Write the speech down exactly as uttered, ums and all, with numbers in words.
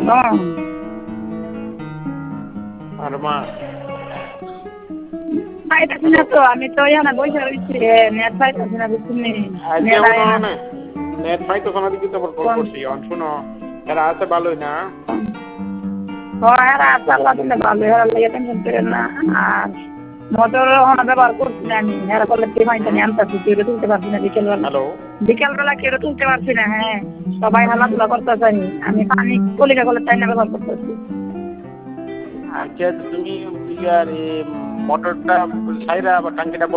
আর মা পাইতাছি না তো, আমি তো এখানে বসে রয়েছি, নেট পাইতাছি না বুঝছি নেট পাইতো না দিকে তো কল করছি। শুনো, এরা আছে ভালোই না? হ্যাঁ, আছে আল্লাহ দিলে ভালো, এরা লেগে টেনশন করেন না। আর মোটর ওখানে ব্যবহার করছি না আমি, এরা করলে কি হয় জানি আনতাছি, কেউ তুলতে পারছি না বিকেলবেলা। হ্যালো, বিকেলবেলা কেউ তুলতে পারছি না। হ্যাঁ, সবাই হালাধুলা করতেছে, আমি পানি কলিকা কলের চাই না ব্যবহার করতেছি। আচ্ছা তুমি মোটরটা সাইরা বা টাঙ্কিটা